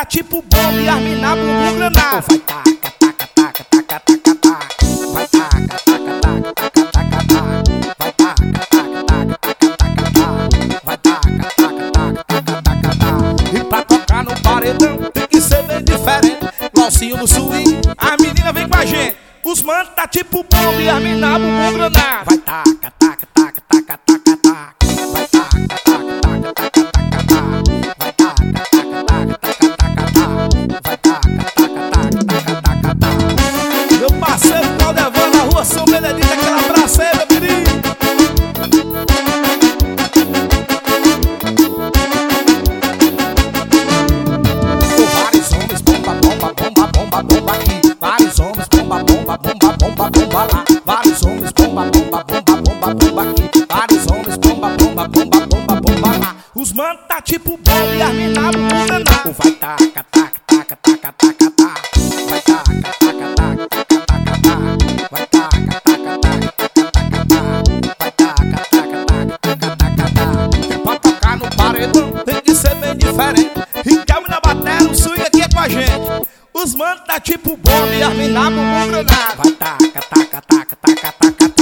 tipo bomba e as mina bumbum granada. Vai taca, taca, taca, taca, taca, taca. Vai taca, taca, taca, taca, taca, taca. Vai taca, taca, taca, taca, taca, taca. Vai taca, taca, taca, taca, taca, taca. E pra tocar no paredão tem que ser bem diferente. Valsinho no swing, as meninas vem com a gente. Os manos tá tipo bomba e as mina bumbum granada. Vai taca, taca, taca, taca, taca, taca. Vai taca, taca, taca, taca, taca, taca. Vai taca, taca, taca, taca, taca, taca. Vai taca, taca, taca, taca, taca. Meu parceiro Claudevão na rua São Benedito, aquela praça aí, meu querido. Vários homens, bomba, bomba, bomba, bomba, bomba aqui. Vários homens, bomba, bomba, bomba, bomba, bomba lá. Vários homens, bomba, bomba, bomba, bomba, bomba aqui. Vários homens, bomba, bomba, bomba, bomba, bomba lá. Os manos tá tipo bomba e as mina bumbum granada. Vai taca, taca, taca, taca, taca, taca. Vai taca, taca, taca, taca, taca, taca. Vai taca, taca, taca, taca, taca, taca. Vai taca, taca, taca, taca, taca, taca. Pra tocar no paredão tem que ser bem diferente. E calma na bateria, o swing aqui é com a gente. Os manos tá tipo bomba e as mina bumbum granada. Vai taca, taca, taca, taca, taca,